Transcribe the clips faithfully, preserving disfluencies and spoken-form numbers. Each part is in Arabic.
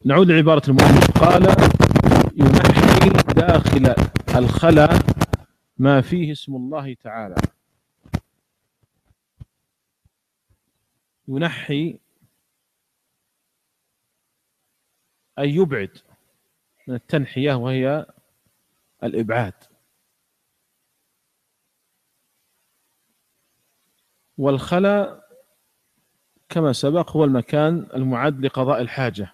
نعود لعبارة المؤلف. قال: ينحي داخل الخلا ما فيه اسم الله تعالى. ينحي أي يبعد، من التنحية وهي الإبعاد. والخلا كما سبق هو المكان المعد لقضاء الحاجة،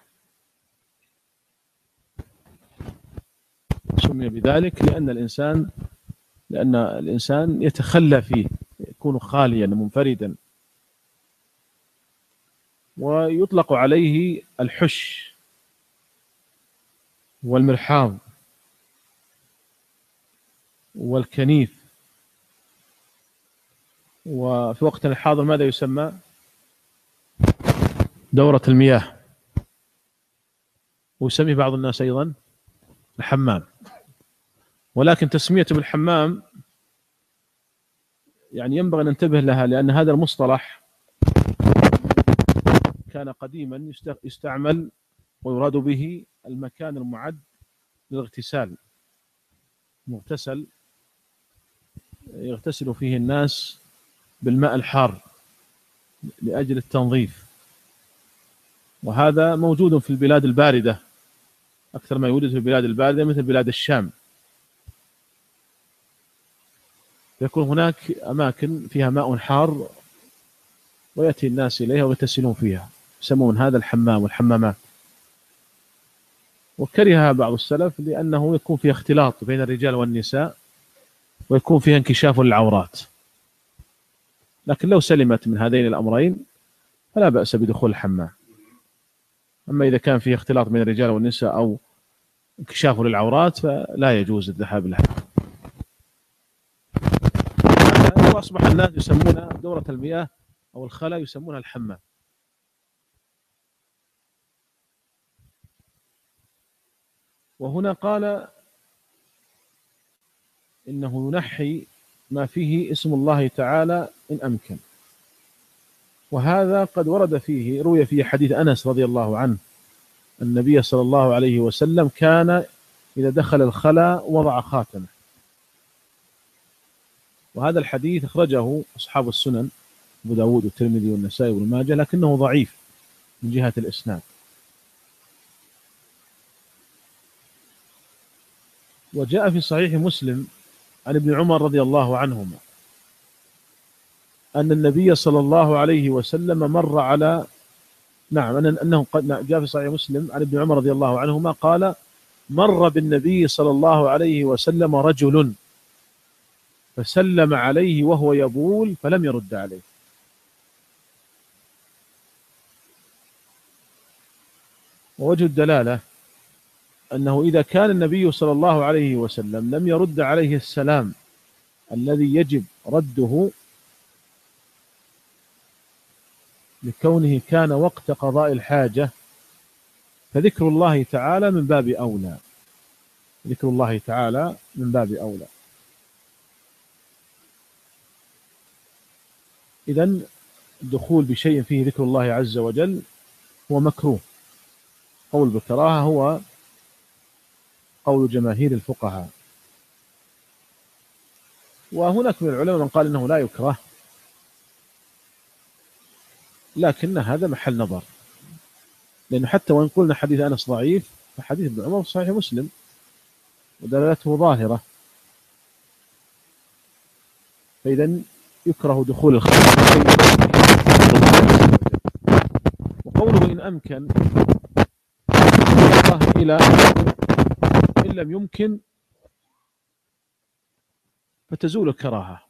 سمي بذلك لأن الإنسان لأن الإنسان يتخلى فيه، يكون خاليا منفردا، ويطلق عليه الحش والمرحاض والكنيف. وفي وقتنا الحاضر ماذا يسمى؟ دورة المياه، ويسمي بعض الناس أيضا الحمام. ولكن تسميته بالحمام يعني ينبغي أن ننتبه لها، لأن هذا المصطلح كان قديما يستعمل ويراد به المكان المعد للاغتسال، مغتسل يغتسل فيه الناس بالماء الحار لأجل التنظيف. وهذا موجود في البلاد الباردة أكثر ما يوجد في البلاد الباردة، مثل بلاد الشام. يكون هناك أماكن فيها ماء حار ويأتي الناس إليها ويغتسلون فيها، يسمون هذا الحمام والحمامات. وكرهها بعض السلف لأنه يكون فيها اختلاط بين الرجال والنساء، ويكون فيها انكشاف للعورات. لكن لو سلمت من هذين الأمرين فلا بأس بدخول الحمام. أما إذا كان فيه اختلاط بين الرجال والنساء أو انكشاف للعورات فلا يجوز الذهاب لها. وأصبح الناس يسمون دورة المياه أو الخلا يسمونها الحمام. وهنا قال إنه ينحي ما فيه اسم الله تعالى إن أمكن. وهذا قد ورد فيه، روي فيه حديث أنس رضي الله عنه، النبي صلى الله عليه وسلم كان إذا دخل الخلا وضع خاتمه. وهذا الحديث أخرجه أصحاب السنن أبو داود والترمذي والنسائي وابن ماجه، لكنه ضعيف من جهة الإسناد. وجاء في صحيح مسلم عن ابن عمر رضي الله عنهما أن النبي صلى الله عليه وسلم مر على نعم أنه قد جاء في صحيح مسلم عن ابن عمر رضي الله عنهما قال: مر بالنبي صلى الله عليه وسلم رجل فسلم عليه وهو يبول فلم يرد عليه. ووجه الدلالة أنه إذا كان النبي صلى الله عليه وسلم لم يرد عليه السلام الذي يجب رده لكونه كان وقت قضاء الحاجة، فذكر الله تعالى من باب أولى. ذكر الله تعالى من باب أولى. إذن الدخول بشيء فيه ذكر الله عز وجل هو مكروه. قول بالكراهة هو قول جماهير الفقهاء. وهناك من العلماء من قال إنه لا يكره، لكن هذا محل نظر، لأنه حتى وإن قلنا حديث أنس ضعيف فحديث ابن عمر في صحيح مسلم ودلالته ظاهرة. فإذا يكره دخول الخلاء. وقوله إن أمكن إلى إن لم يمكن فتزول الكراهة،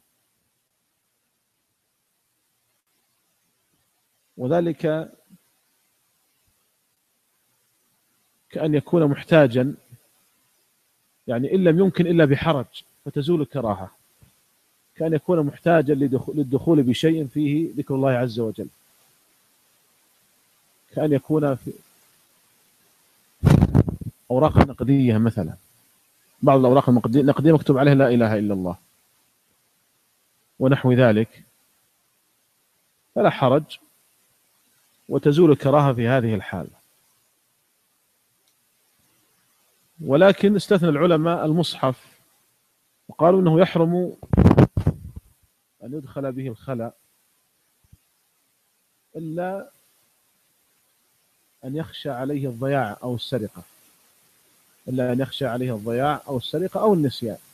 وذلك كأن يكون محتاجا، يعني إن لم يمكن إلا بحرج فتزول الكراهة، كأن يكون محتاجا للدخول بشيء فيه ذكر الله عز وجل، كأن يكون في أوراق نقدية مثلا، بعض الأوراق النقدية مكتوب عليها لا إله إلا الله ونحو ذلك، فلا حرج وتزول الكراهة في هذه الحالة. ولكن استثنى العلماء المصحف وقالوا أنه يحرم أن يدخل به الخلاء إلا أن يخشى عليه الضياع أو السرقة إلا أن يخشى عليه الضياع أو السرقة أو النسيان.